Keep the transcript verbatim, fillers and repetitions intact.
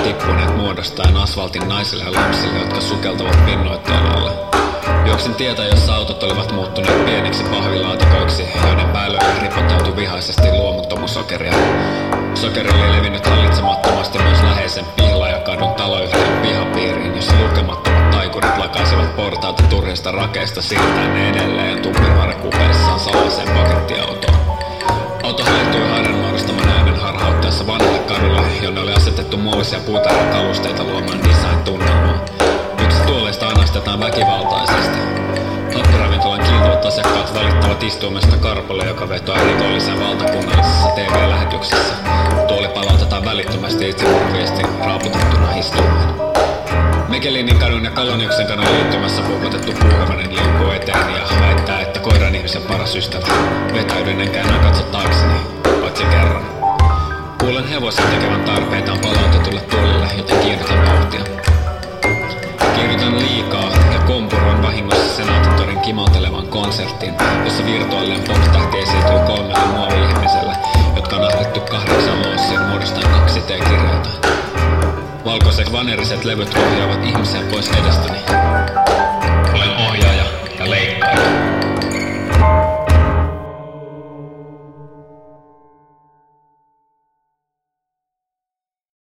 tippuneet muodostaen asfaltin naisille ja lapsille, jotka sukeltavat pinnoitteen alle. Juoksin tietä, jossa autot olivat muuttuneet pieniksi pahvilaatikoiksi, joiden päälle oli ripoteltu vihaisesti luomuttomusokeria. Sokeri oli levinnyt hallitsemattomasti myös läheisen Pihlajakadun taloyhtiön pihapiiriin, jossa lukemattomat taikurit lakaisivat portaita turhista rakeista siirtäen ne edelleen tumpinvarrekupeissaan salaiseen pakettiautoon. Auto haittui hairen muodostaman äänen harhauttaessa vanhalle kadulle, jonne oli asetettu muovisia puutarhakalusteita luomaan design-tunnelmaa. Yksi tuoleista anastetaan väkivaltaisesti. Happiravintolan kiiltävät asiakkaat valittavat istuimesta Karpolle, joka vetoaa rikolliseen valtakunnallisessa T V-lähetyksessä. Tuoli palautetaan välittömästi itsemurhaviestin raaputettuna istuimaan. Mekelinin kadun ja Kaloniuksen kadun liittymässä puukotettu puuhevonen liukuu eteen ja väittää, että koiran ihmisen paras ystävä. Vetäydyn enkä enää katso taakseni, paitsi kerran. Kuulen hevosen tekevän tarpeitaan palautetulle tuolille, joten kiihdytän vauhtia. Kiihdytän liikaa ja kompuroin vahingossa Senaattorin kimaltelevan konsertin, jossa virtuaalinen pop-tähti esiintyy kolmelle muovi-ihmiselle, jotka on ahdettu kahdeksan loossiin muodostaen kaksi T-kirjainta. Valkoiset vaneriset levyt ohjaavat ihmisiä pois edestäni.